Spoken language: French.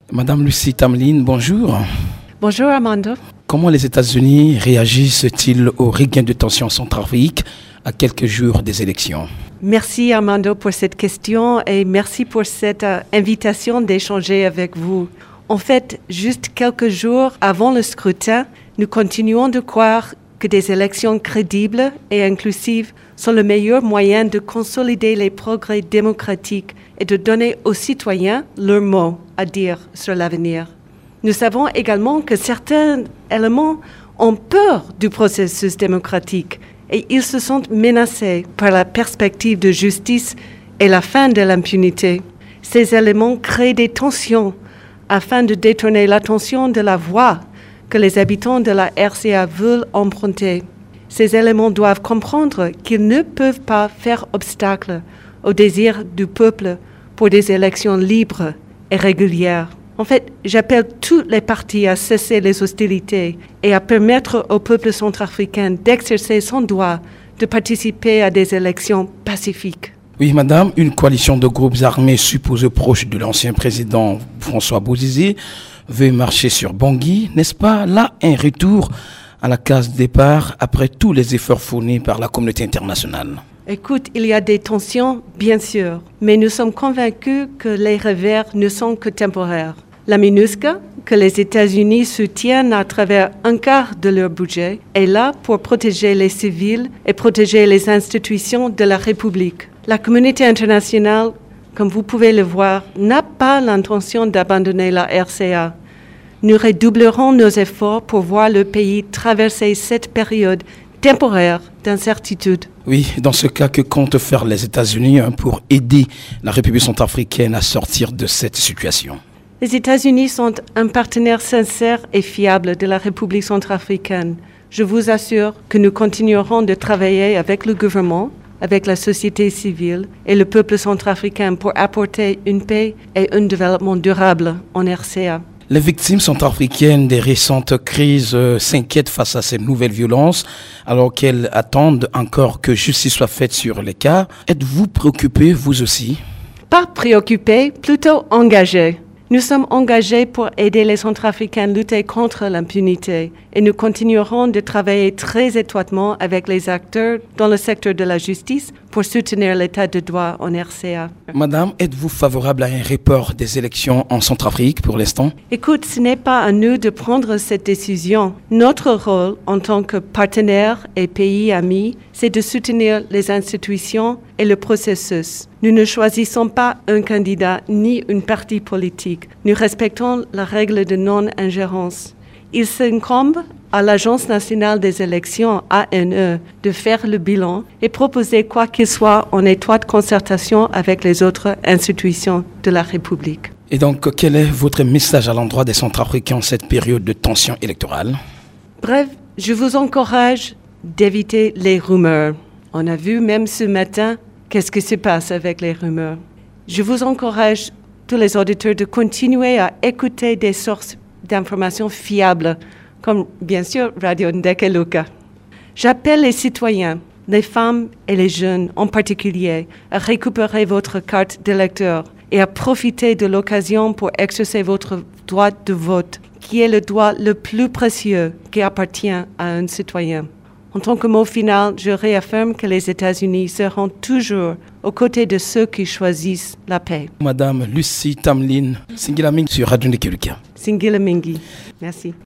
Madame Lucie Tamlin, bonjour. Bonjour Armando. Comment les États-Unis réagissent-ils au regain de tension en Centrafrique à quelques jours des élections? Merci Armando pour cette question et merci pour cette invitation d'échanger avec vous. En fait, juste quelques jours avant le scrutin, nous continuons de croire que des élections crédibles et inclusives sont le meilleur moyen de consolider les progrès démocratiques et de donner aux citoyens leur mot à dire sur l'avenir. Nous savons également que certains éléments ont peur du processus démocratique et ils se sentent menacés par la perspective de justice et la fin de l'impunité. Ces éléments créent des tensions afin de détourner l'attention de la voie que les habitants de la RCA veulent emprunter. Ces éléments doivent comprendre qu'ils ne peuvent pas faire obstacle au désir du peuple pour des élections libres et régulières. En fait, j'appelle toutes les parties à cesser les hostilités et à permettre au peuple centrafricain d'exercer son droit de participer à des élections pacifiques. Oui, madame, une coalition de groupes armés supposés proches de l'ancien président François Bozizé veut marcher sur Bangui. N'est-ce pas là un retour à la case départ après tous les efforts fournis par la communauté internationale? Écoute, il y a des tensions, bien sûr, mais nous sommes convaincus que les revers ne sont que temporaires. La MINUSCA, que les États-Unis soutiennent à travers un quart de leur budget, est là pour protéger les civils et protéger les institutions de la République. La communauté internationale, comme vous pouvez le voir, n'a pas l'intention d'abandonner la RCA. Nous redoublerons nos efforts pour voir le pays traverser cette période temporaire d'incertitude. Oui, dans ce cas, que comptent faire les États-Unis pour aider la République centrafricaine à sortir de cette situation? Les États-Unis sont un partenaire sincère et fiable de la République centrafricaine. Je vous assure que nous continuerons de travailler avec le gouvernement, avec la société civile et le peuple centrafricain pour apporter une paix et un développement durable en RCA. Les victimes centrafricaines des récentes crises s'inquiètent face à ces nouvelles violences alors qu'elles attendent encore que justice soit faite sur les cas. Êtes-vous préoccupé, vous aussi? Pas préoccupé, plutôt engagé. Nous sommes engagés pour aider les Centrafricains à lutter contre l'impunité et nous continuerons de travailler très étroitement avec les acteurs dans le secteur de la justice pour soutenir l'état de droit en RCA. Madame, êtes-vous favorable à un report des élections en Centrafrique pour l'instant? Écoute, ce n'est pas à nous de prendre cette décision. Notre rôle en tant que partenaire et pays amis, c'est de soutenir les institutions et le processus. Nous ne choisissons pas un candidat ni une parti politique. Nous respectons la règle de non-ingérence. Il s'incombe à l'Agence nationale des élections, ANE, de faire le bilan et proposer quoi qu'il soit en étroite concertation avec les autres institutions de la République. Et donc, quel est votre message à l'endroit des Centrafricains en cette période de tension électorale? Bref, je vous encourage d'éviter les rumeurs. On a vu même ce matin qu'est-ce qui se passe avec les rumeurs. Je vous encourage, tous les auditeurs, de continuer à écouter des sources d'informations fiables, comme bien sûr Radio Ndeke Luka. J'appelle les citoyens, les femmes et les jeunes en particulier, à récupérer votre carte d'électeur et à profiter de l'occasion pour exercer votre droit de vote, qui est le droit le plus précieux qui appartient à un citoyen. En tant que mot final, je réaffirme que les États-Unis seront toujours aux côtés de ceux qui choisissent la paix. Madame Lucie Tamlin, Singila Mingi sur Radio Ndeke Luka. Singila Mingi. Merci.